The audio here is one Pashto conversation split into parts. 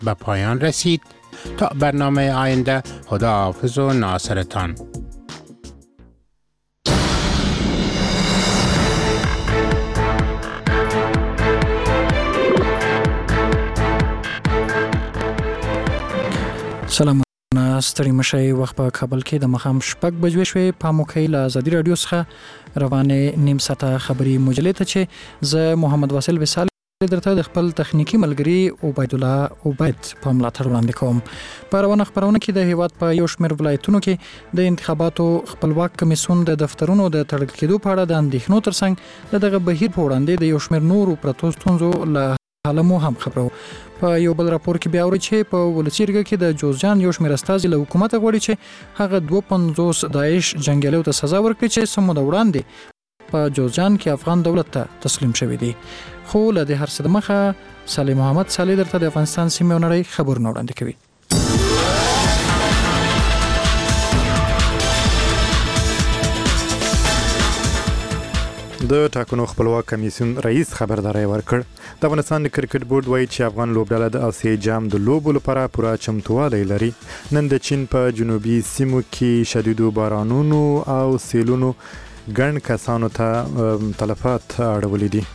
به پایان رسید. تا برنامه آینده، خداحافظ و ناصرتان. سلام، ستړي مشئ. وخت په کابل کې د مخام شپږ بجې شوې. پاموکۍ له ازادي رادیو څخه روانه نیم ساعته خبري مجلې ته چې زه محمد واصل وصال درته د خپل تخنیکی ملګری عبید الله عبید په ملاتړ وړاندې کوم. په روانه خبرونه کې د هیواد په یو شمېر ولایتونو کې د انتخاباتو خپلواک کمیسیون د دفترونو د تړل کېدو په اړه د اندېښنو ترڅنګ دغه بهیر په وړاندې د یو شمېر نورو پرتو ستونزو له حاله مو هم خبرو. په یو بل راپور کې بیا اوري چې په ولسي جرګه کې د جوزجان یو شمېر استازي له حکومت غواړي چې هغه 52 داعش جنگیالیو ته سزا ورکړي چې سمو د وړاندې په جوزجان کې افغان دولت ته تسلیم شوی دی. خو له دې هر څه د مخه صالح محمد صالح درته د افغانستان سیمې او نړۍ خبرونه وړاندې کوي. د ټاکنو خپلواک کمیسیون رئیس خبرداري ورکړ. د افغانستان کرکټ بورډ وایي چې افغان لوبډله د آسیا جام د لوبو لپاره پوره چمتووالی لري. نن د چین په جنوبي سیمو کې شدیدو بارانونو او سیلونو ګڼ کسانو ته تلفات اړولي دي.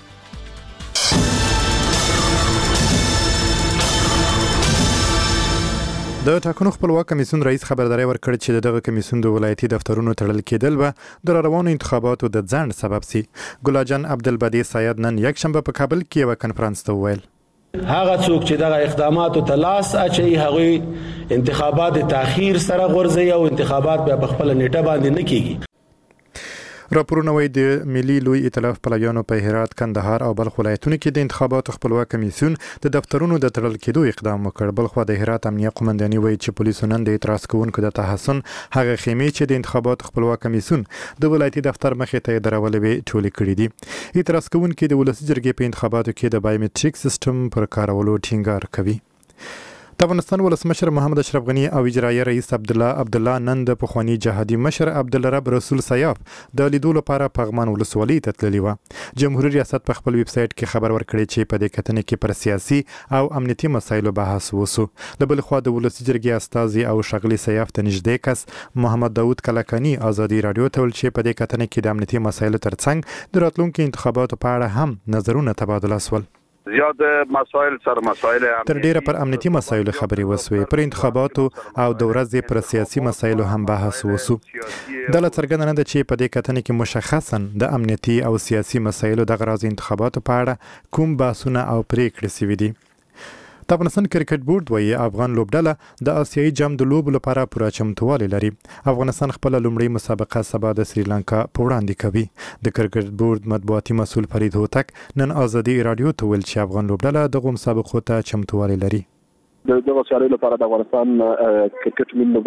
د ټاکنو خپلواک کمیسیون رئیس خبرداري ورکړ چې دغه کمیسیون د ولایتي دفترونو تړل کېدل به د روانو انتخاباتو د ځنډ سبب سي. ګلاجان عبدالبدی سید نن یک شنبه په کابل کې یو کنفرانس ته وویل هغه څوک چې دغه اقداماتو ته لاس اچي هغه انتخابات تاخير سره غورځي او انتخابات به په خپل نیټه باندې نه کیږي. راپورونه وايي د ملي لوی ائتلاف پلویانو په هرات، کندهار او بلخ ولایتونو کې د انتخاباتو خپلواک کمیسیون د دفترونو د تړل کېدو اقدام وکړ. بلخو د هرات امنیه قومنداني وايي چې پولیسو نن د اعتراض کوونکو د تحسن هغه خیمې چې د انتخاباتو خپلواک کمیسیون د ولایتي دفتر مخې ته درولې وي ټولې کړې دي. اعتراض کوونکي د ولسي جرګې په انتخاباتو کې د بایومټریک سیستم پر کارولو ټینګار کوي. د افغانستان ولسمشر محمد اشرف غنی او اجرایي رئیس عبدالله نن د پخوانی جهادي مشر عبدالرب رسول سیاف د لیدو لپاره پغمان ولسوالۍ ته تللی و. جمهوریت ریاست په خپل ویب سټ کې خبر ورکړی چې په دې کتنې کې پر سیاسي او امنیتي مسایلو بحث وسو. د بل خوا د ولسي جرګې استازي او شغلي سیاف ته نږدې کس محمد داوود کلکانی ازادي رادیو ته ویل چې په دې کتنې کې د امنیتي مسایلو ترڅنګ د راتلونکو انتخاباتو په اړه هم نظرونه تبادله شول. زیات مسائل سره مسائل تر ډیره پر امنیتي مسایلو خبرې وسوې. پر انتخاباتو او د ورځې پر سیاسي مسایلو هم بحث وسو. د څرګنده نه ده چې په دې کتنې کې مشخصا د امنیتي او سیاسي مسایلو د غراض انتخاباتو په اړه کوم بحثونه او پریکړې شوي دي. د افغانستان کرکټ بورډ وایي افغان لوبډله د آسیایي جام د لوبو لپاره پوره چمتووالی لري. افغانستان خپل لومړی مسابقه سبا د سریلانکا په وړاندې کوي. د کرکټ بورډ مطبوعاتي مسؤل فرید هوتک نن ازادي رادیو ته ویل چې افغان لوبډله دغه مسابقو ته چمتووالی لري. دغه سیالۍ لپاره د افغانستان کرکټ ملي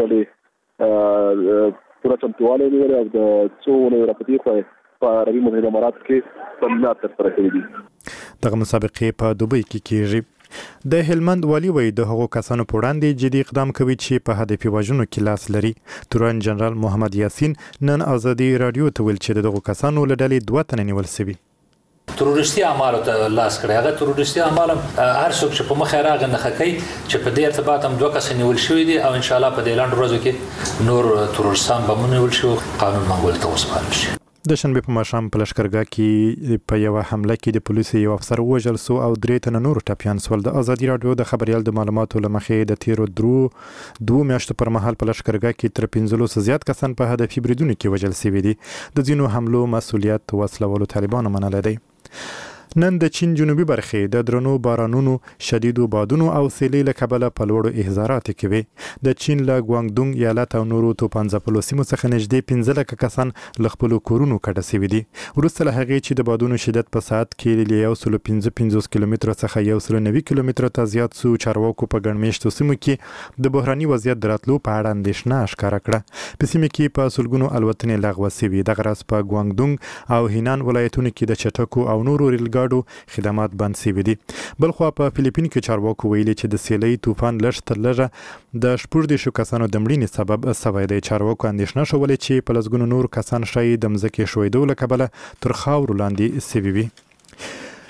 لوبډلې پوره چمتووالی لري او د څو راپدې په عربي متحده امارات کې تمرینات ترسره کوي دي. دغه مسابقې په دوبۍ کې کیږي. د هلمند والی وایي د هغو کسانو په وړاندې جدي اقدام کوي چې په هدفي وژنو کې لاس لري. تورن جنرال محمد یاسین نن ازادي رادیو ته ویل چې دغه کسانو له ډلې 2 تنه نیول شوي. تروریستي اعمالو ته لاس کړی. هغه تروریستي اعمال هر څوک چې په مخه راغی نه خکې چې په دې ارتباط هم 2 کس نیول شوي دي او ان شاء الله په دې لاندې ورځو کې نور تروریستان به نیول شي قانون منګول ته وسپارل شي. د شنبه په ماښام په لشکرګاه کې په یو حمله کې د پولیسو یو افسر وژل شو او 3 تنه نور ټپیان شول. د ازادي رادیو د خبريال د معلوماتو لمخې د تیرو 2 میاشتو پر مهال په لشکرګاه کې تر 15 زیات کسان په هدفي بریدونو کې وژل شوي دي. د ځینو حملو مسؤلیت وسلوالو طالبانو منلی دی. نن د چین جنوبي برخې د درنو بارانونو، شدیدو بادونو او سیلۍ له کبله په لوړو احضارات کوي. د چین له ګوانګدونګ ایالت او نورو توپان ځپلو سیمو څخه نږدې 15 لکه کسان له خپلو کورونو کډه شوي دي. وروسته له هغې چې د بادونو شدت په ساعت کې له 155 کیلومتره څخه 190 کیلومتره ته زیات سو، چارواکو په ګڼ میشتو سیمو کې د بحراني وضعیت د راتلو په اړه اندېښنه ښکاره کړه. په سیمه کې په سلګونو الوتنې لغوه شوي. دغه راز په ګوانګدونګ او هینان ولایتونو کې د چټکو او نورو ریل خدمات بند شوي دي. بلخوا په فلیپین کې چارواکو ویلي چې د سیلۍ طوفان لږ تر لږه د 14 کسانو د مړینې سبب شوی دی. چارواکو اندېښنه شولې چې په لسګونو نور کسان شاید د مځکې ښویدو له کبله تر خاورو لاندې شوي وي.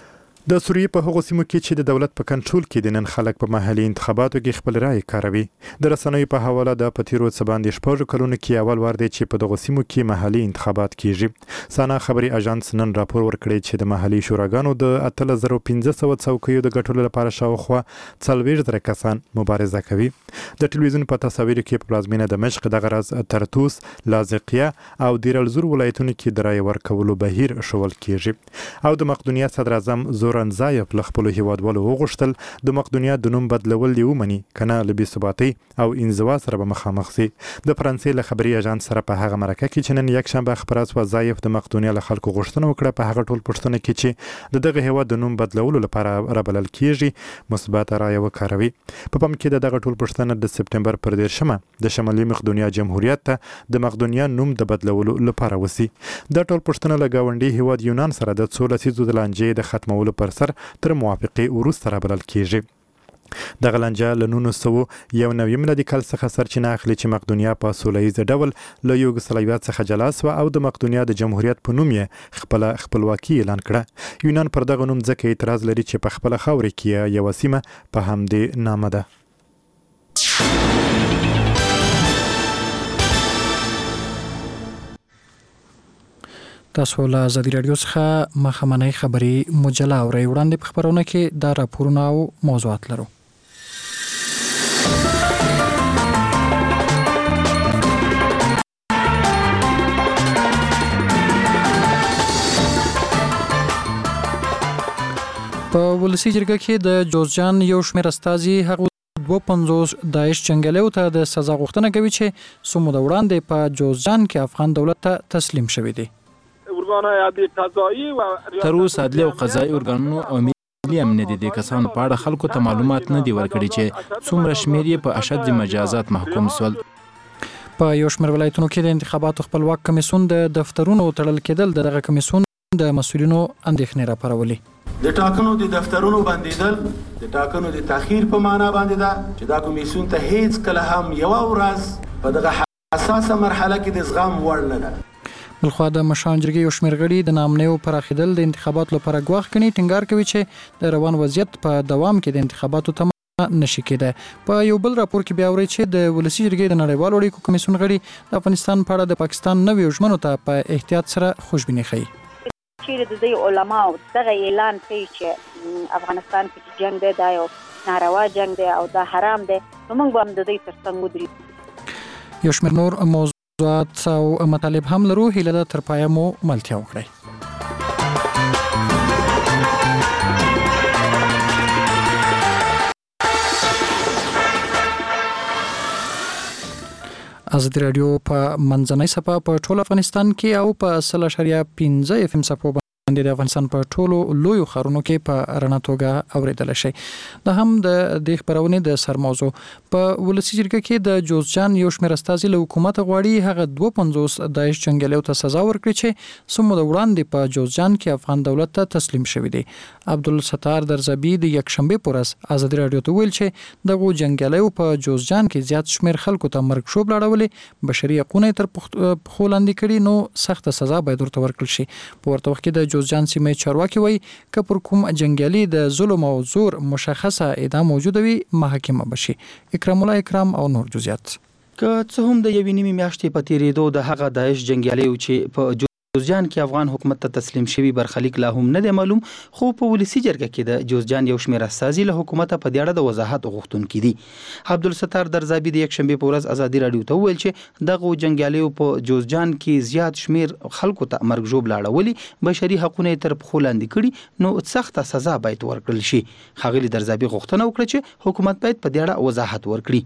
د سوریې په هغو سیمو کې چې د دولت په کنټرول کې دي نن خلک په محلي انتخاباتو کې خپل رائے کاروي. د رسنیو په حواله د پتیرو څباندې شپږ کلونو کې اول وار دی چې په دغو سیمو کې محلي انتخابات کیږي. سانا خبري اژانس نن راپور ورکړی چې د محلي شوراګانو د 8500 څوکیو د ګټلو لپاره شاوخوا 40,000 کسان مبارزه کوي. د ټلویزیون په تصاویرو کې په پلازمینه دمشق د غرض ترتوس، لاذقیه او دیر الزور ولایتونو کې د رائے ورکولو بهیر شول کیږي. او د مقدونیه صدر اعظم زورنزایف له خپلو هیوادوالو وغوښتل د مقدونیه د نوم بدلول دی ومني کنه له بې ثباتۍ او انزوا سره به مخامخ شي. د فرانسې له خبري اژانس سره په هغه مرکه کې چې نن یکشنبه خبره شوه زایف د مقدونیه له خلکو غوښتنه وکړه په هغه ټول پوښتنه کې چې د دغه هیواد د نوم بدلولو لپاره رابلل کیږي مثبت رایه وکاروي. په پام کې دغه ټول پوښتنه د سپټمبر پر 13 د شمالي مقدونیه جمهوریت ته د مقدونیه نوم د بدلولو لپاره وسی. د ټول پوښتنه له گاونډي هیواد یونان سره د 16 لسیزو د لانجې د ختمولو پر سر تر موافقې وروسته رابلل کیږي. د غلنجه له 1991 میلادي کال څخه سرچینه اخلي چې مقدونیه په سوله ییز ډول له یوګسلاویا څخه جلا شوه او د مقدونیه د جمهوریت په نوم یې خپل خپلواکي اعلان کړه. یونان پر دغه نوم ځکه اعتراض لري چې په خپل خاورې کې یو سیمه په همدې نامه ده. تاسو له ازادي راډیو څخه مخامنۍ خبري مجله اورئ. وړاندې په خبرونه کې دا راپورونه او موضوعات لرو. په ولسی جرګه کې د جوزجان یو شمېر استازي هغه 52 داعش جنگیالیو ته د سزا غوښتنه کوي چې څو موده وړاندې په جوزجان کې افغان دولت ته تسلیم شوی دی. تر اوسه عدلي او قضایي ارګانونو او ملي امنیت د کسانو په اړه خلکو ته معلومات نه دی ورکړي چې څومره شمېر یې په اشد مجازات محکوم شول. په یو شمېر ولایتونو کې د انتخاباتو خپلواک کمیسیون د دفترونو تړل کېدل دغه کمیسیون د مسؤلینو اندېښنې راپارولې. د ټاکنو د دفترونو بندیدل د ټاکنو د تاخير په معنا باندې ده چې دا کمیسیون ته هیڅ کله هم یو ورځ په دغه حساسه مرحله کې د زغم وړ نه ده. بلخوا د مشران جرګې یو شمېر غړي د نامنیو پراخېدل د انتخاباتو لپاره ګواښ کوي. ټینګار کوي چې د روان وضعیت په دوام کې د انتخاباتو تمه نشي کېدای. په یو بل راپور کې بیا اوري چې د ولسی جرګې د نړیوالو اړیکو کمیسیون غړي د افغانستان په اړه د پاکستان نویو ژمنو ته په احتیاط سره خوشبیني ښیي. چې د دې علماو دغه اعلان کوي چې افغانستان کې جنگ دی دا یو ناروا جنگ دی او دا حرام دی نو موږ به هم د دې تر څنګ ودرېږو. یو شمېر نور موضوعات او مطالب هم لرو. هیله ده تر پایه مو ملتیا وکړئ. ازادي راډیو په منځنۍ صفحه په ټول افغانستان کې او په 0.15 FM صفحو باندې د افغانستان په ټولو لویو ښارونو کې په رڼا توګه اوریدل شي. دا هم د دې خبرونې د سرموضوع. په ولسی جرګه کې د جوزجان یو شمېر استازي له حکومت غواړي هغه 52 داعش جنگیالیو ته سزا ورکړي چې څو موده وړاندې په جوزجان کې افغان دولت ته تسلیم شوی دی. عبدالستار درزبی د یکشنبه پر ورځ ازادي راډیو ته ویل چې دغه جنگیالیو په جوزجان کې زیات شمېر خلکو ته مرګ شوب لاړولې بشري حقوقونه تر پښو لاندې کړي نو سخت سزا باید ورته ورکړل شي. په ورته وخت کې د جوزجان سیمې چارواکي وایي که پر کوم جنگیالي د ظلم او زور مشخصه ادعا موجوده وي محاکمه بشي. اکرام الله اکرام او نور جزئیات. که څه هم د یوې نیمې میاشتې په تیریدو د هغه داعش جنگیالیو چې په جوزجان کې افغان حکومت ته تسلیم شوی برخلیک لا هم نه دی معلوم، خو په ولسی جرګه کې د جوزجان یو شمېر استازي له حکومت په دې اړه د وضاحت غوښتونکي دي. عبدالستار درزابي د یکشنبه په ورځ ازادي راډیو ته وویل چې دغه جنگیالیو په جوزجان کې زیات شمېر خلکو ته مرګ ژوب لاړولي بشري حقوقونه تر پښو لاندې کړي نو سخت سزا باید ورکړل شي. ښاغلي درزابي غوښتنه وکړه چې حکومت باید په دې اړه وضاحت ورکړي.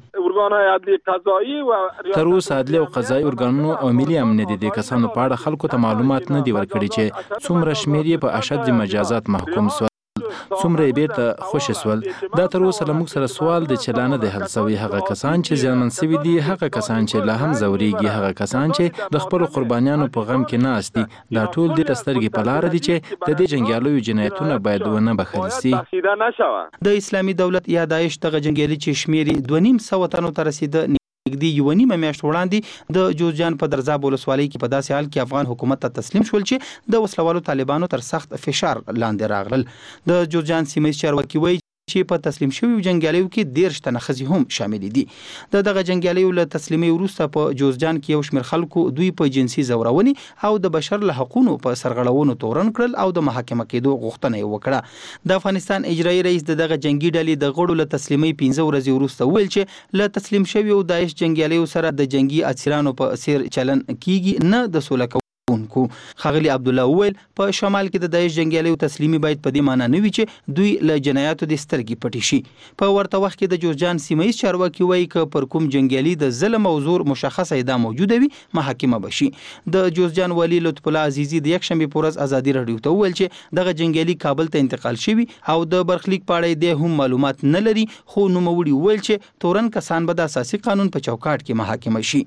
تر اوسه عدلي او قضایي ارګانونو او ملي امنیت د کسانو په اړه خلکو ته معلومات نه دی ورکړي چې څومره شمېر یې په اشد مجازات محکوم شول، څومره یې بیرته خوشي شول. دا تر اوسه له موږ سره سوال دی چې لا نه دی حل شوی. هغه کسان چې زیانمن شوي دي، هغه کسان چې لا هم ځورېږي، هغه کسان چې د خپلو قربانیانو په غم کې ناست دي، دا ټول دې ته سترګې په لاره دي چې د دې جنګیالیو جنایتونه باید ونه بخښل شي. د اسلامي دولت یا داعش دغه جنګیالي چې شمېر 2.5 تنو ته رسیده نږدې یوه نیمه میاشت وړاندې د جوزجان په درزاب ولسوالۍ کې په داسې حال کې افغان حکومت ته تسلیم شول چې د وسلوالو طالبانو تر سخت فشار لاندې راغلل. د جوزجان سیمه ییز چارواکي وایي چې په تسلیم شویو جنګیالیو کې 13 تنه ښځې هم شامل دي. دغه جنګیالیو له تسلیمۍ وروسته په جوزجان کې یو شمېر خلکو دوی په جنسي ځورونې او د بشر له حقونو په سرغړونو تورن کړل او د محاکمه کېدو غوښتنه یې وکړه. د افغانستان اجرایي رئیس دغه جنګي ډلې د غړو له تسلیمۍ 15 ورځې وروسته وویل چې له تسلیم شویو داعش جنګیالیو سره د جنګي اسیرانو په څیر چلن کیږي نه د سوله ښاغلي عبدالله وویل په شمال کې د داعش جنګیالیو تسلیمي باید په دې معنی نه وي چې دوی له جنایاتو د سترګې پټې شي. په ورته وخت کې د جوزجان سیمه ییز چارواکي وایي که پر کوم جنګیالي د ظلم او زور مشخصه ادعا موجوده وي محاکمه به شي. د جوزجان والي لطف الله عزیزي د یکشنبې په ورځ ازادي راډیو ته وویل چې دغه جنګیالي کابل ته انتقال شوي او د برخلیک په اړه یې هم معلومات نه لري، خو نوموړي وویل چې تورن کسان به د اساسي قانون په چوکاټ کې محاکمه شي.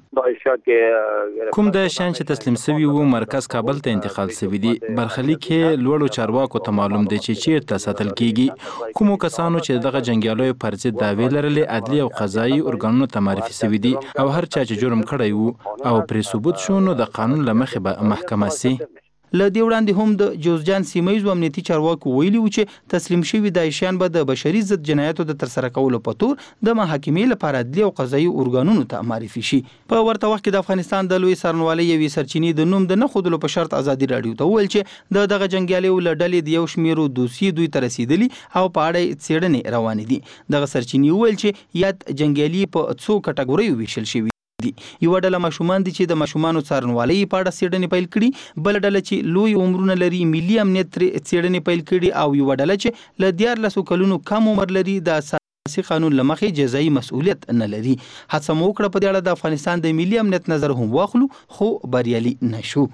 کوم د شان چې تسلیم شوي وو مرکز کابل ته انتقال شوی دی. برخلیک کې لوړو چارواکو ته معلوم دی چې چیرته ساتل کیږي. کومو کسانو چې دغه جنګیالیو پر ضد دعوی لرلې عدلي او قضایي ارګانونو ته معرفي شوي دي او هر چا چې جرم کړی وو او پرې ثبوت شو نو د قانون له مخې به محکمه سي. له دې وړاندې هم د جوزجان سیمه ییزو امنیتي چارواکو ویلي وو چې تسلیم شوي داعشیان به د بشري ضد جنایاتو د ترسره کولو په تور د محاکمې لپاره عدلي او قضایي ارګانونو ته معرفي شي. په ورته وخت کې د افغانستان د لوی څارنوالۍ یوې سرچینې د نوم د نه ښودلو په شرط ازادي راډیو ته وویل چې د دغه جنګیالیو له ډلې د یو شمېرو دوسیې دوی ته رسېدلي او په اړه یې څېړنې روانې دي. دغه سرچینې وویل چې یاد جنګیالي په څو کټګوریو ویشل شوي. یوه ډله ماشومان دي چې د ماشومانو څارنوالۍ په اړه څېړنې پیل کړي، بله ډله چې لوی عمرونه لري ملي امنیت ترې څېړنې پیل کړي او یوه ډله چې له 14 کلونو کم عمر لري د اساسي قانون له مخې جزایي مسؤلیت نه لري. هڅه مو وکړه په دې اړه د افغانستان د ملي امنیت نظر هم واخلو خو بریالي نشو.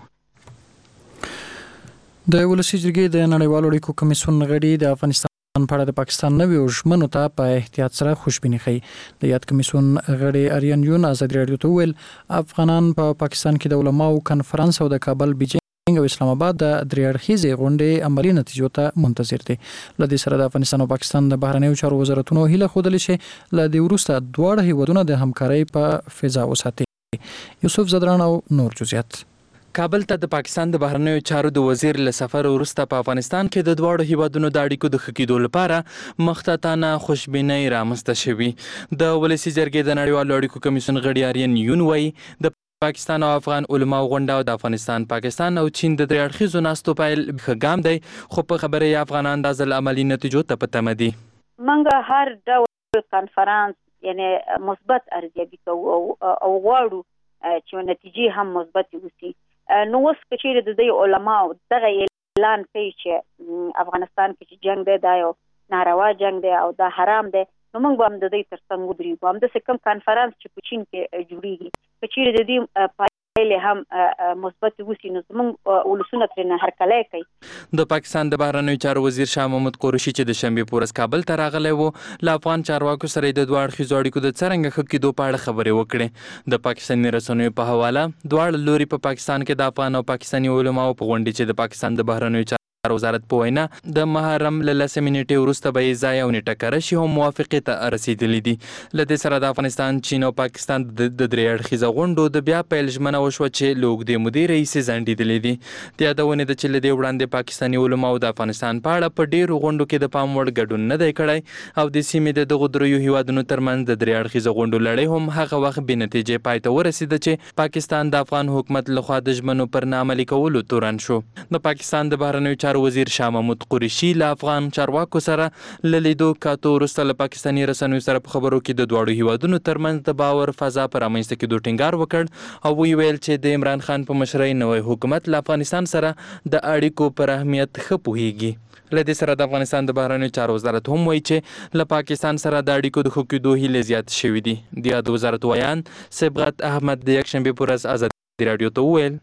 د ولسي جرګې د نړیوالو اړیکو کمیسیون غړي د افغانستان په اړه د پاکستان نویو ژمنو ته په احتیاط سره خوشبیني ښیي. د یاد کمیسیون غړي آریان یون ازادي راډیو ته وویل افغانان په پاکستان کې د علماو کنفرانس او د کابل بیجینګ او اسلام آباد د درې اړخیزې غونډې عملي نتیجو ته منتظر دي. له دې سره د افغانستان او پاکستان د بهرنیو چارو وزارتونو هیله ښودلې چې له دې وروسته دواړه هیوادونه د همکارۍ په فضا وساتي. یوسف زدران او نور جزئیات. کابل ته د پاکستان د بهرنیو چارو د وزیر له سفر وروسته په افغانستان کې د دواړو هیوادونو د اړیکو د ښه کېدو لپاره مختصانه خوشبینۍ رامنځته شوي. د ولسي جرګې د نړیوالو اړیکو کمیسیون غړي آریان یون وایي د پاکستان او افغان علماو غونډه او د افغانستان، پاکستان او چین د درې اړخیزو ناستو پیل ښه ګام دی، خو په خبره یې افغانان د ځل عملي نتیجو ته په تمه دي. موږ هر ډول کنفرانس یعنی مثبت ارزیابي کوو او غواړو چې نتیجې هم مثبت وي. نو اوس که چیرې د دې علماو دغه اعلان کوي چې افغانستان کې چې جنګ دی دا یو ناروا جنګ دی او دا حرام دی، نو موږ به هم د دې تر څنګ ودرېږو. همداسې کوم کنفرانس چې په چین کې جوړېږي که چیرې د دې پایلې هم مثبت وسي نو زموږ ولسونه ترېنه هرکلی کوي. د پاکستان د بهرنیو چارو وزیر شاه محمود قریشي چې د شنبې په ورځ کابل ته راغلی و له افغان چارواکو سره د دوه اړخیزو اړیکو د څرنګه ښه کېدو په اړه خبرې وکړې. د پاکستاني رسنیو په حواله دواړه لوري په پاکستان کې د افغان او پاکستاني علماو په غونډې چې د پاکستان د بهرنیو چارو وزارت په وینا د محرم له 10 منټې وروسته به یې ځای او نیټه کره شي هم موافقې ته رسېدلي دي. له دې سره د افغانستان، چین او پاکستان د درې اړخیزه غونډو د بیا پیل ژمنه وشوه چې له اوږدې مودې راهیسې ځنډېدلې دي. د یادونې ده چې له دې وړاندې پاکستاني علماو د افغانستان په اړه په ډېرو غونډو کې د پام وړ ګډون نه دی کړی او د سیمې د دغو دریو هیوادونو ترمنځ د درې اړخیزه غونډو لړۍ هم هغه وخت بې نتیجې پای ته ورسېده چې پاکستان د افغان حکومت لخوا د ژمنو پر نه عملي کولو تورن شو. د پاکستان د بهرنیو چارو وزیر شاه محمود قریشي له افغان چارواکو سره له لیدو کاتو وروسته له پاکستاني رسنیو سره په خبرو کې د دواړو هیوادونو ترمنځ د باور فضا په رامنځته کېدو ټینګار وکړ او ویې ویل چې د عمران خان په مشرۍ نوی حکومت له افغانستان سره د اړیکو پر اهمیت ښه پوهیږي. له دې سره د افغانستان د بهرنیو چارو وزارت هم وایي چې له پاکستان سره د اړیکو د ښه کېدو هیلې زیات شوي دي. د یاد وزارت ویان صبغت احمد د یکشنبې په ورځ ازادي راډیو ته وویل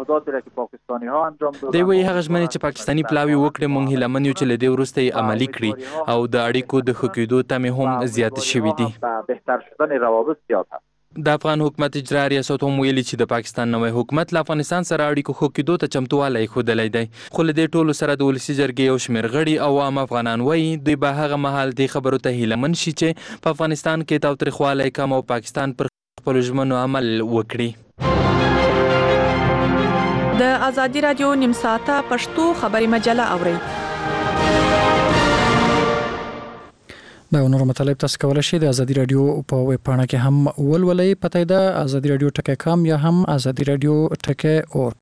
دی وایي هغه ژمنې چې پاکستاني پلاوي وکړې موږ هیلهمن یو چې له دې وروسته یې عملي کړي او د اړیکو د ښه کېدو تمې هم زیاتې شوي دي. د افغان حکومت اجرا ریاست هم ویلي چې د پاکستان نوی حکومت له افغانستان سره اړیکو ښه کېدو ته چمتووالی ښودلی دی، خو له دې ټولو سره د ولسي جرګې یو شمېر غړي او عام افغانان وایي دوی به هغه مهال دې خبرو ته هیلهمن شي چې په افغانستان کې تاوتریخوالی کم او پاکستان پر خپل ژمنو عمل وکړي. د ازادي رادیو نیم ساعته پښتو خبري مجله اورئ. دا نور مطلب تاسو کولای شئ د ازادي رادیو په ویب پاڼه کې هم ولولئ. پته ده azadi.radio.com یا هم azadi.radio.org.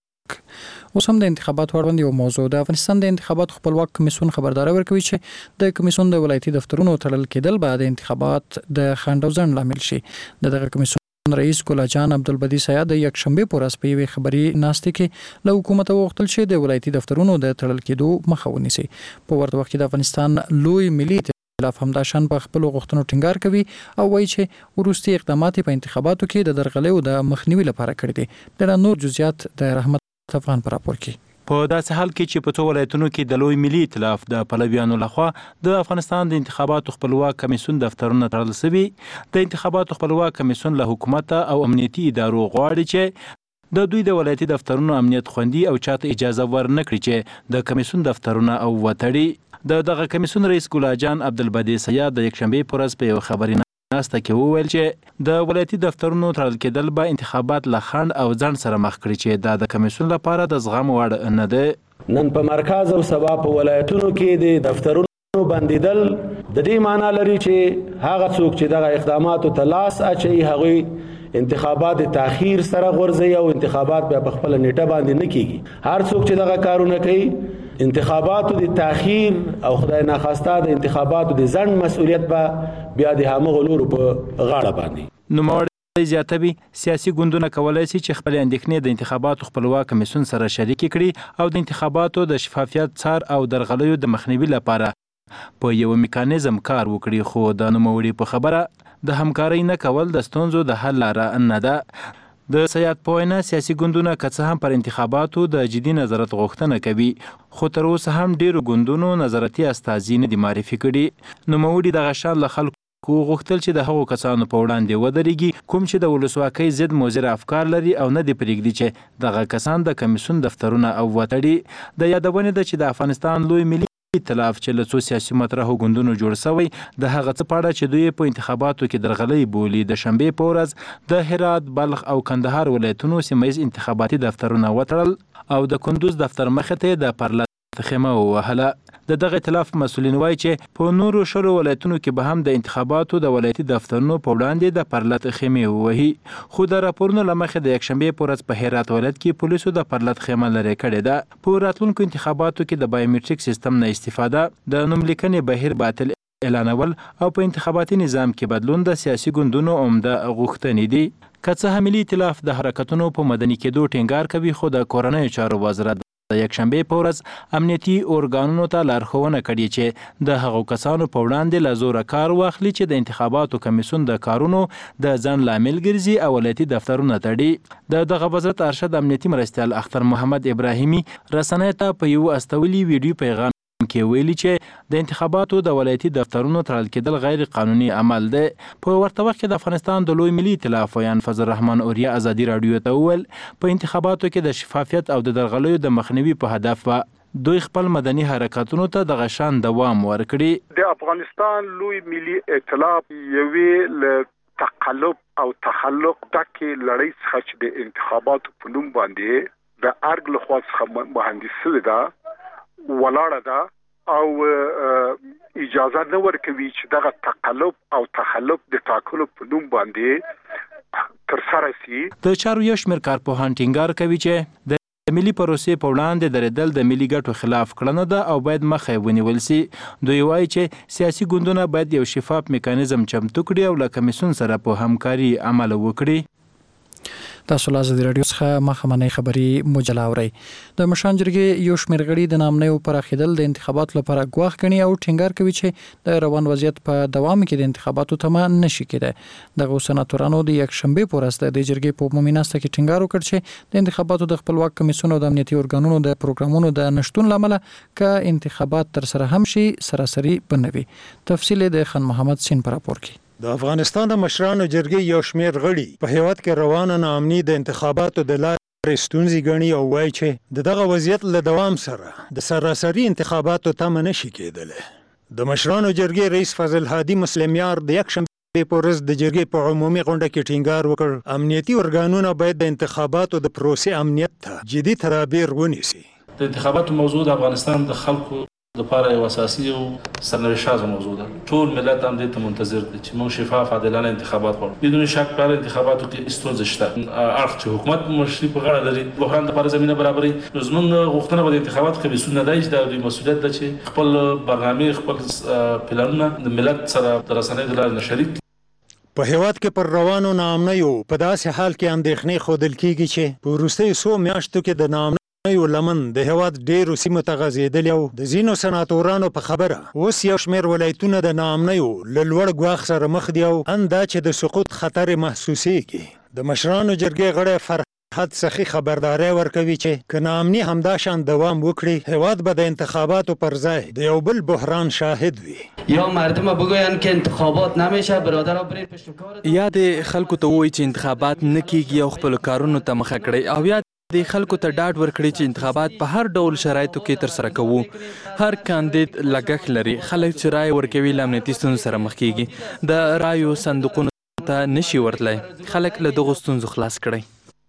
اوس هم د انتخاباتو اړوند یو موضوع د افغانستان د انتخاباتو خپلواک کمیسیون خبرداري ورکوي چې د کمیسیون د ولایتي دفترونو تړل کېدل به د انتخابات د خنډ او ځنډ لامل شي. دغه کمیسیون رئیس ګل جان عبدالبدی سیاد د یکشنبه پر ورځ په یوې خبري ناستې کې له حکومت وغوښتل چې د ولایتي دفترونو د تړل کېدو مخه ونیسي. په ورته وخت کې د افغانستان لوی ملي ائتلاف همداشان په خپل غوښتنو ټینګار کوي او وایي چې وروستي اقدامات په انتخاباتو کې د درغلیو د مخنیوي لپاره کړي دي. د نور جزئیات د رحمت افغان پر راپور کې. په داسې حال کې چې په څو ولایتونو کې د لوی ملي ائتلاف د پلویانو لخوا د افغانستان د انتخاباتو خپلواک کمیسیون دفترونه تړل شوي، د انتخاباتو خپلواک کمیسیون له حکومت او امنیتي ادارو غواړي چې د دوی د ولایتي دفترونو امنیت خوندي او چاته اجازه ورنکړي چې د کمیسیون دفترونه او وتړي. دغه کمیسیون رئیس ګل جان عبدالبدی سیاد د یکشنبه پر ورځ په یو خبري ناسته کې وویل چې د ولایتي دفترونو تړل کېدل به انتخابات له خنډ او ځنډ سره مخ کړي چې دا د کمیسیون لپاره د زغم وړ نه ده. نن په مرکز او سبا په ولایتونو کې د دفترونو بندیدل د دې معنی لري چې هغه څوک چې دغه اقداماتو ته لاس اچي هغوی انتخابات تاخير سره غورځي او انتخابات بیا په خپل نیټه باندې نه کیږي. هر څوک چې دغه کارونه کوي انتخاباتو د تاخير او خدای ناخواسته د انتخاباتو د ځنډ مسؤلیت به بیا د همغو لورو په غاړه باندې. نوموړی زیاتوي سیاسي ګوندونه کولای شي چې خپل اندېښنې د انتخاباتو خپلواک کمیسیون سره شریک کړي او د انتخاباتو د شفافیت څار او درغلیو د مخنیوي لپاره په یو میکانیزم کار وکړي. خو د نوموړي په خبره د همکارۍ نه کول د ستونزو د حل لاره نه ده. د سیاد په وینا سیاسي ګوندونه که څه هم پر انتخاباتو د جدي نظارت غوښتنه کوي، خو تر اوسه هم ډیرو ګوندونو نظارتي استازي نه دي معرفي کړي. نوموړي دغه شان له خلکو غوښتل چې د هغو کسانو په وړاندې ودرېږي کوم چې د ولسواکۍ ضد مضر افکار لري او نه دي پرېږدي چې دغه کسان د کمیسیون دفترونه او وتړي. د یادونې ده چې د افغانستان لوی ملي ائتلاف چې له څو سیاسي مطرحو ګوندونو جوړ شوی د هغه څه په اړه چې دوی په انتخاباتو کې درغلۍ بولي د شنبې په ورځ د هرات، بلخ او کندهار ولایتونو سیمه ییز انتخاباتي دفترونه وتړل او د کندوز دفتر مخې ته د پرلط خیمه ووهله. د دغه ائتلاف مسؤلین وایي چې په نورو شلو ولایتونو کې به هم د انتخاباتو د ولایتي دفترونو په وړاندې د پرلط خیمې ووهي. خو د راپورونو له مخې د یکشنبې په ورځ په هرات ولایت کې پولیسو د پرلط خیمه لرې کړې ده. په راتلونکو انتخاباتو کې د بایومټریک سیستم نه استفاده، د نوملیکنې بهیر باطل اعلانول او په انتخاباتي نظام کې بدلون د سیاسي ګوندونو عمده غوښتنې دي. که څه هم ملي ائتلاف د حرکتونو په مدني کېدو ټینګار کوي، خو د کورنیو چارو وزارت د یکشنبه په ورځ امنیتي اورګانونو ته لارښوونه کړې چې د هغو کسانو په وړاندې له زوره کار واخلي چې د انتخاباتو کمیسیون د کارونو د ځنډ لامل ګرځي او ولایتي دفترونه تړي. دغه وزارت ارشد امنیتي مرستیال اختر محمد ابراهیمي رسنیو ته په یو استولي ویډیو پیغام کې ویلي چې د انتخاباتو د ولایتي دفترونو تړل کېدل غیر قانوني عمل دی. په ورته وخت کې د افغانستان د لوی ملي ائتلاف ویان فضل الرحمن اوریا ازادي رادیو ته وویل په انتخاباتو کې د شفافیت او د درغلیو د مخنیوي په هدف دوی خپل مدني حرکتونو ته د غشان دوام ورکړي. د افغانستان لوی ملي ائتلاف یوې له تقلب او تخلق تکي لړۍ څخه چې د انتخاباتو په نوم باندې د ارګ له خوا څخه مهندسي ده ولاړه ده او اجازه نه ورکوي چې دغه تقلب او تخلف د ټاکلو په نوم باندې تر سره شي. د چارو یو شمېر کارپوهان ټینګار کوي چې د ملي پروسې په وړاندې درېدل د ملي ګټو خلاف کړنه ده او باید مخه ونیول شي. دوی وایي چې سیاسي ګوندونه باید یو شفاف میکانیزم چمتو کړي او له کمیسیون سره په همکاري عمل وکړي. تاسو له ازادي رادیو څخه مخامنۍ خبري مجله اورئ. د مشران جرګې یو شمېر غړي د نامنیو پراخېدل د انتخاباتو لپاره ګواښ ګڼي او ټینګار کوي چې د روان وضعیت په دوام کې د انتخاباتو تمه نشي کېدای. دغه سناتورانو د یکشنبه په ورځ د جرګې په عمومي ناسته کې ټینګار وکړ چې د انتخاباتو د خپلواک کمیسیون او د امنیتي ارګانونو د پروګرامونو د نشټون لامل که انتخابات تر سره هم شي سراسري بنوي. تفصیل د خان محمد سین پر راپور کې. د افغانستان د مشرانو جرګې یو شمېر غړي په هیواد کې روانه ناامني د انتخاباتو د لارې ستونزې ګڼي او وایي چې دغه وضعیت له دوام سره د سراسري انتخاباتو تمه نشي کېدلی. د مشرانو جرګې رئیس فضل هادي مسلمیار د یکشنبه پورس د جرګې په عمومي غونډه کې ټینګار وکړ امنیتي ارګانونه باید د انتخاباتو د پروسې امنیت ته جدي تدابیر ونیسي. د انتخاباتو موضوع د افغانستان د خلکو لپاره یو اساسي او سرنوشت موضوع ده. ټول ملت هم دې ته منتظر دي چې موږ شفاف عادلانه انتخابات غواړو. بدون شک په انتخاباتو کې ستونزې شته. اړخ چې حکومت مشري په غاړه لري بحران لپاره زمينه برابري. زموږ غوښتنه به د انتخاباتو کمیسیون نه دی چې د مسؤلیت ده چې خپل برنامه خپل پلانونه د ملت سره د رسنۍ د لارې شریک. په هیواد کې پر روانو ناامنیو په داسې حال کې اندېښنې ښودل کیږي چې په وروستیو څو میاشتو کې د ناامنیو لمن د هیواد ډېرو سیمو ته غځېدلې او د ځینو سناتورانو په خبره اوس یو شمېر ولایتونه د ناامنیو له لوړ ګواښ سره مخ دي او اندا چې د سقوط خطر محسوسېږي. د مشرانو جرګې غړی فرحت سخي خبرداری ورکوي چې که ناامني همدا شان دوام وکړي هیواد به د انتخاباتو پر ځای د یو بل بحران شاهد وي. یا مردم بگوین که انتخابات نمیشه برادرها برید پشت کار. یا د خلکو ته وایي چې انتخابات نه کیږي او خپل کارونو ته مخه کړي او یا د خلکو ته ډاډ ورکړي چې انتخابات په هر ډول شرایطو کې ترسره کوو. هر کاندید لګښت لري. خلک چې رای ورکوي له امنیتي ستونزو سره مخ کیږي. د رایو صندوقونو ته نشي ورتلی. خلک له دغو ستونزو خلاص کړي.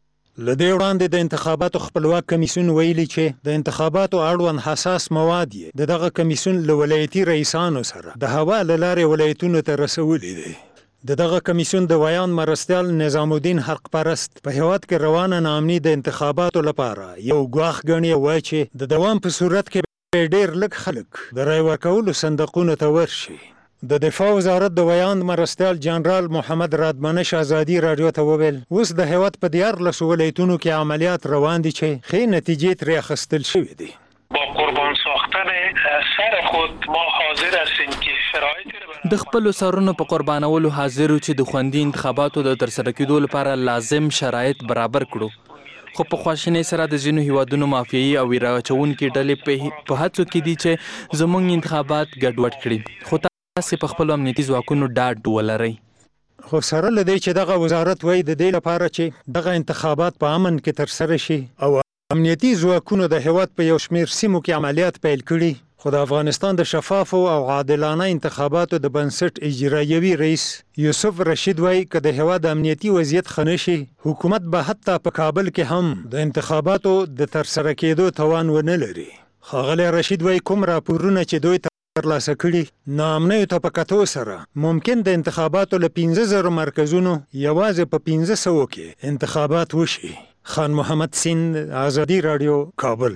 له دې وړاندې د انتخاباتو خپلواک کمیسیون ویلي چې د انتخاباتو اړوند حساس مواد یې د دغه کمیسیون له ولایتي رئیسانو سره د هوا له لارې ولایتونو ته رسولي دي. د دغه کمیسیون د ویان مرستیال نظام الدین حق پرست په هیواد کې روانه ناامني د انتخاباتو لپاره یو ګواښ ګڼي او وایي چې د دوام په صورت کې ډېر لږ خلک د رای ورکولو صندوقونو ته ورشي. د دفاع وزارت د ویان مرستیال جنرال محمد رادمنش ازادي رادیو ته وویل اوس د هیواد په 14 ولایتونو کې عملیات روان دي چې ښې نتیجې ترې اخیستل شوې دي. با قربان ساختن سر خود ما حاضر هستیم که شرایط د خپل سرونو په قربانولو حاضر چې د خوندي انتخاباتو د ترسره کېدو لپاره لازم شرایط برابر کړو. خو په خواشینۍ سره د ځینو هیوادونو مافیایي او ویره اچوونکي ډلې په هڅو کې دي چې زموږ انتخابات ګډوډ کړي. خو تاسې په خپلو امنیتي ځواکونو ډاډ ولرئ. خو سره له دې چې دغه وزارت وایي د دې لپاره چې دغه انتخابات په امن کې ترسره شي او امنیتي ځواکونو د هیواد په یو شمېر سیمو کې عملیات پیل کړي خو د افغانستان د شفافو او عادلانه انتخاباتو د بنسټ اجرایوي رئیس یوسف رشید وایي که د هیواد امنیتي وضعیت ښه نشي حکومت به حتی په کابل کې هم د انتخاباتو د ترسره کېدو توان ونه لري. ښاغلی رشید وایي کوم راپورونه چې دوی ترلاسه کړي ناامنیو ته په کتو سره ممکن د انتخاباتو له 15,000 مرکزونو یوازې په 500 کې انتخابات وشي. خان محمد سیند، آزادی رادیو، کابل.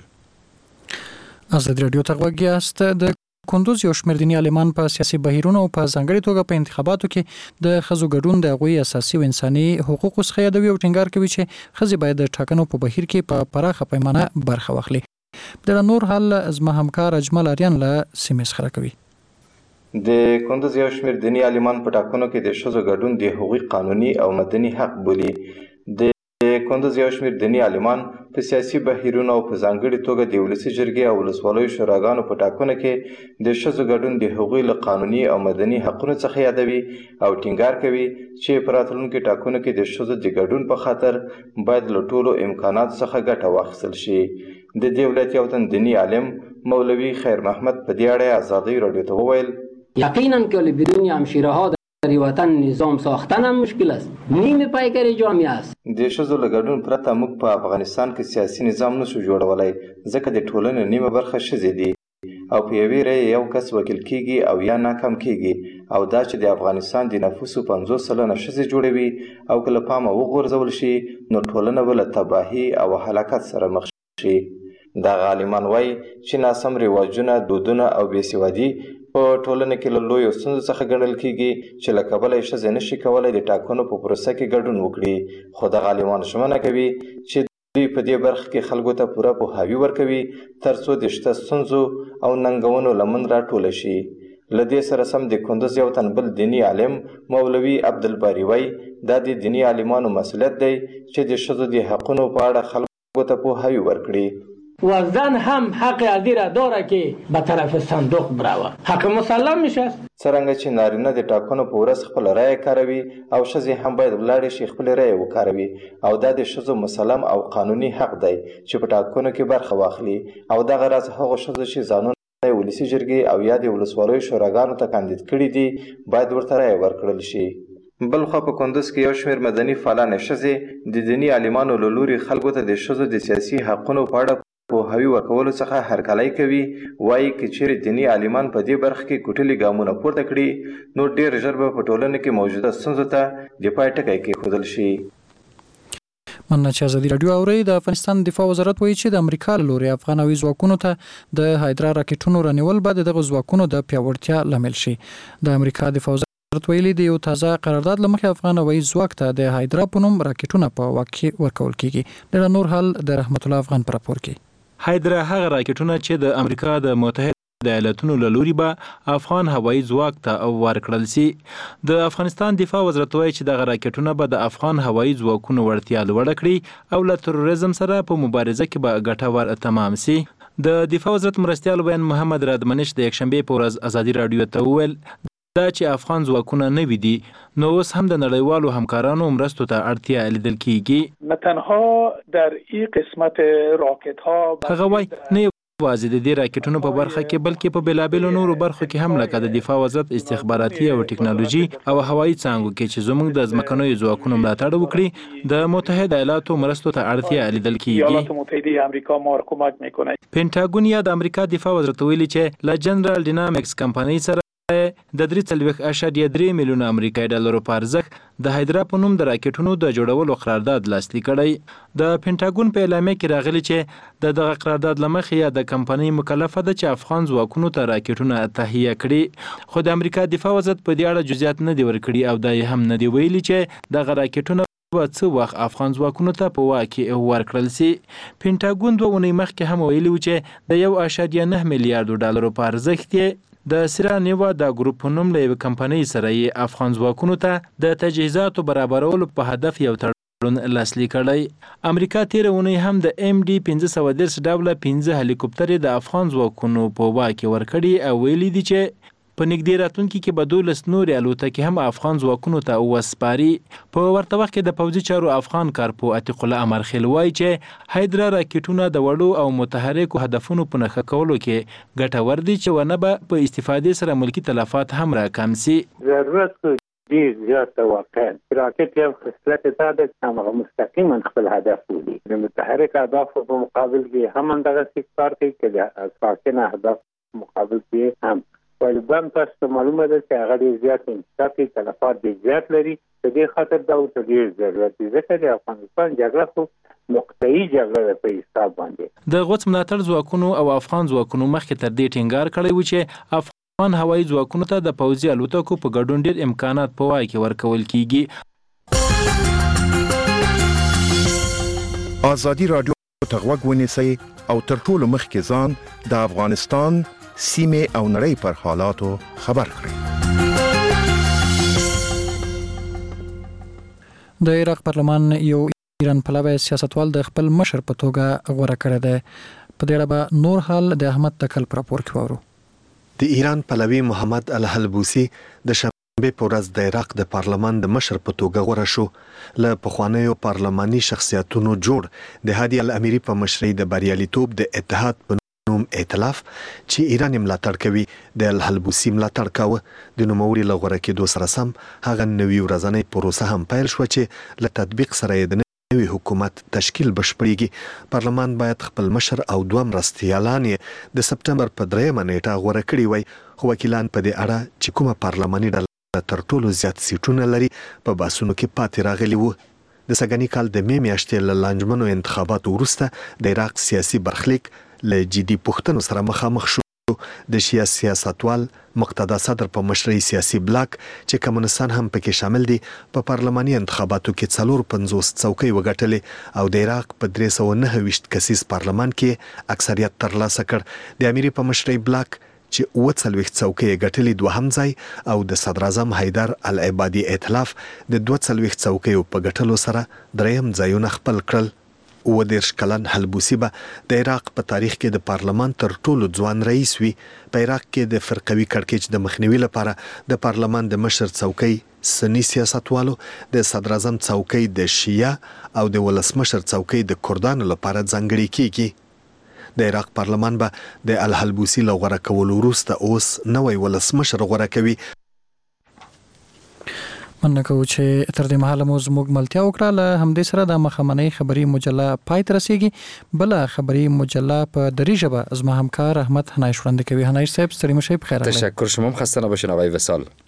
آزادی رادیو ته غوږ یاست. د کندوز یو شمېر دیني عالمان په سیاسي بهیرونو او په ځانګړې توګه په انتخاباتو کې د ښځو ګډون د هغوی اساسي او انساني حقوقو څخه یادوي او ټینګار کوي چې ښځې باید د ټاکنو په بهیر کې په پراخه پیمانه برخه واخلي. د نور حال زما همکار اجمل اریان له سیمې څخه راکوي. د کندوز یو شمېر دیني عالمان په ټاکنو کې د ښځو ګډون د هغوی قانوني او مدني حق بولي. د کندوز یو شمېر دیني عالمان په سیاسي بهیرونو او په ځانګړې توګه د ولسي جرګې او ولسوالیو شوراګانو په ټاکنو کې د ښځو ګډون د هغوی له قانوني او مدني حقونو څخه یادوي او ټینګار کوي چې په راتلونکو ټاکنو کې د ښځو د ګډون په خاطر باید له ټولو امکاناتو څخه ګټه واخیستل شي. د دې ولایت یو تن دیني عالم مولوي خیر محمد په دې اړه آزادی رادیو ته وویل یقینا که بدون همشیره‌ها در وطن نظام ساختن هم مشکل است. نیم پیکر جامعه است. د ښځو له ګډون پرته موږ په افغانستان کې سیاسي نظام نشو جوړولی ځکه د ټولنې نیمه برخه ښځې دي او په یوې رایې یو کس وکیل کیږي او یا ناکام کیږي او دا چې د افغانستان د نفوسو 50 سلنه ښځې جوړوي او که له پامه وغورځول شي نو ټولنه به له تباهي او هلاکت سره مخ شي. دغه عالمان وایي چې ناسم رواجونه، دودونه او بېسوادي په ټولنه کې له لویو ستونزو څخه ګڼل کیږي چې له کبله یې ښځې نشي کولی د ټاکنو په پروسه کې ګډون وکړي. خو دغه عالمان ژمنه کوي چې دوی په دې برخه کې خلکو ته پوره پوهاوي ورکوي ترڅو د شته ستونزو او ننګونو لمن راټوله شي. له دې سره سم د کندوز یو تن بل دیني عالم مولوي عبدالباري وایي دا د دیني عالمانو مسؤلیت دی چې د ښځو د حقونو په اړه خلکو ته پوهاوي ورکړي. و زن هم حق ازی را داره که به طرف صندوق بروه. حق مسلم میشه. څرنګه چې نارینه د ټاکنو په ورځ خپل رایه کاروي او ښځې هم باید ولاړې شي خپل رایه وکاروي او دا د ښځو مسلم او قانوني حق دی چې په ټاکنو کې برخه واخلي او دغه راز هغو ښځو چې ځانونه ولسي جرګې او یا د ولسوالیو شوراګانو ته کاندید کړي دي باید ورته رایه ورکړل شي. بلخوا په کندوز کې یو شمېر مدني فعالانې ښځې د دیني عالمانو له لوري خلکو ته د ښځو د سیاسي حقونو په اړه پوهاوي ورکولو څخه هرکلی کوي. وایي که چیرې دیني عالمان په دې برخه کې کوټلي ګامونه پورته کړي نو ډېر ژر به په ټولنه کې موجوده ستونزو ته د پای ټکی کېښودل شي. مننه چې ازادي راډیو اورئ. د افغانستان دفاع وزارت وایي چې د امریکا له لوري افغان هوایي ځواکونو ته د هایدرا راکټونو رانیول به د دغه ځواکونو د پیاوړتیا لامل شي. د امریکا دفاع وزارت ویلي د یو تازه قرارداد له مخې افغان هوایي ځواک ته د هایدرا په نوم راکټونه په واک کې ورکول کیږي. ډېر نور حال د رحمت الله افغان پر راپور کې. هایدرا هغه راکټونه چې د امریکا د متحده ایالاتونو له لوري به افغان هوایي ځواک ته ورکړل شي. د افغانستان دفاع وزارت وایي چې دغه راکټونه به د افغان هوایي ځواکونو وړتیا لوړه کړي او له تروریزم سره په مبارزه کې به ګټور تمام شي. د دفاع وزارت مرستیال بیان محمد رادمنش د یکشنبه په ورځ ازادي راډیو ته وویل دا چې افغان ځواکونه نوي دي نو اوس هم د نړیوالو همکارانو مرستو ته اړتیا لیدل کیږي. نه تنها در این قسمت راکت ها هغه وایي نه یوازې د دې راکټونو په برخه کې بلکې په بېلابېلو نورو برخو کې هم لکه د دفاع وزارت استخباراتي او ټکنالوژي او هوایي څانګو کې چې زموږ د ځمکنیو ځواکونو ملاتړ وکړي د متحده ایالاتو مرستو ته اړتیا لیدل کیږي. ایالات متحده آمریکا ما را کمک میکنه. پینټاګون یا د امریکا دفاع وزارت ویلي چې له جنرال ډینامیکس کمپنۍ سره د 3.3 میلیونه امریکایي ډالرو په ارزښت د هایدرا په نوم د راکټونو د جوړولو قرارداد لاسلیک کړی. د پینټاګون په اعلامیه کې راغلی چې دغه قرارداد له مخې یا د کمپنۍ مکلفه ده چې افغان ځواکونو ته راکټونه تهیه کړي. خو د امریکا دفاع وزارت په دې اړه جزئیات نه دي ورکړي او دا هم نه دی ویلي چې دغه راکټونه به څه وخت افغان ځواکونو ته په واک کې ورکړل شي. پینټاګون 2 اونۍ مخکې هم ویلي و چې د 1.9 میلیارډ ډالرو په ارزښت د سیرا نیوا د ګروپ په نوم له یوې کمپنۍ سره یې افغان ځواکونو ته د تجهیزاتو برابرولو په هدف یو تړون لاسلیک کړی. امریکا تېره اونۍ هم د MD 530 ډوله 15 هلیکوپټرې د افغان ځواکونو په واک کې ورکړي او ویلي دي چې په نږدې راتلونکي کې به 12 نورې الوتکې هم افغان ځواکونو ته وسپاري. په ورته وخت کې د پوځي چارو افغان کارپو عتیق الله امرخیل وایي چې هایدرا راکټونه د وړو او متحرکو هدفونو په نښه کولو کې ګټور دي چې ونه به په استفادې سره ملکي تلفات هم راکم شي. ضرورت ډیر زیات واقعا راکټ یو خصلت ده چې مستقیما خپل هدف ولري. د متحرک اهداف په مقابل کې هم دغه کار کوي چې د ساکنه اهداف مقابل کې هم ولبم تاسو معلومه ده چې هغه ډیر زیات انتقادي تلفات ډیر زیات لري. په دې خاطر دا اوس ډیر ضرورت دی ځکه د افغانستان جګړه خو نقطه‌ای جګړه په حساب باندې د غوڅ ملاتړ ځواکونو او افغان ځواکونو مخکې تر دې ټینګار کړی و چې افغان هوایي ځواکونو ته د پوځي الوتکو په ګډون ډیر امکانات په وای کې ورکول کیږي. ازادي راډیو ته غوږ ونیسئ او تر ټولو مخکې ځان د افغانستان سیمه او نړۍ پر حالاتو خبر کړئ. د عراق پارلمان یو ایران پلوی سیاستوال د خپل مشر په توګه غوړه کړی دی. په دې اړه به نور حال د احمد تکل پر راپور کې وورو. د ایران پلوی محمد الحلبوسی د شنبه په ورځ د عراق د پارلمان د مشر په توګه غوړه شو. له پخوانیو پارلماني شخصیتونو جوړ د هادي الاميري په مشرۍ د بریالیتوب د اتحاد په نوم ائتلاف چې ایران ملاتړ کوي د الحلبوسی ملاتړ کاوه. د نوموړي له غوړه کېدو سره سم هغه نوي ورځنۍ پروسه هم پیل شو چې له تطبیق سره د نوي حکومت تشکیل بشپړیږي. پارلمان باید خپل مشر او 2 مرستیالان د سپټمبر په 3 نیټه غوړه کړي وای خو وکیلان په دې اړه چې کومه پارلماني ډله تر ټولو زیات سیټونه لري په باسونو کې پاتې راغلي وو. د سګنی کال د می میاشتې له لانجمنو انتخاباتو وروسته د عراق سیاسي برخلیک له جدي پوښتنو سره مخامخ شو. د سیاستوال مقتدا صدر په مشرۍ سیاسي بلاک چې کمونستان هم پکې شامل دي په پارلماني انتخاباتو کې 450 څوکۍ وګټلې او د عراق په 329 کسیز پارلمان کې اکثریت ترلاسه کړ. د اميري په مشرۍ بلاک چې 40 څوکۍ ګټلې دوهم ځای او د صدر اعظم حیدر العبادي ائتلاف د 42 څوکۍ په ګټلو سره دریم ځایونه خپل کړل. 30 کلن حلبوسی به د عراق په تاریخ کې د پارلمان تر ټولو ځوان رئیس وي. په عراق کې د فرقوي کړکېچ د مخنیوي لپاره د پارلمان د مشر څوکۍ سنی سیاستوالو، د صدر اعظم څوکۍ د شیعه او د ولسمشر څوکۍ د کردانو لپاره ځانګړې کیږي. د عراق پارلمان به د الحلبوسي له غوره کولو وروسته اوس نوی ولسمشر غوره کوي. مننه کوو چې تر دې مهاله مو زموږ ملتیا وکړه. له همدې سره د مخامنۍ خبري مجله پای ته رسیږي. بل خبري مجله په دری ژبه زما همکار احمد حنایش وړاندې کوي. حنایش صاحب ستړي مشه بخیر. تشکر شما، خسته نباشین آقای وصال.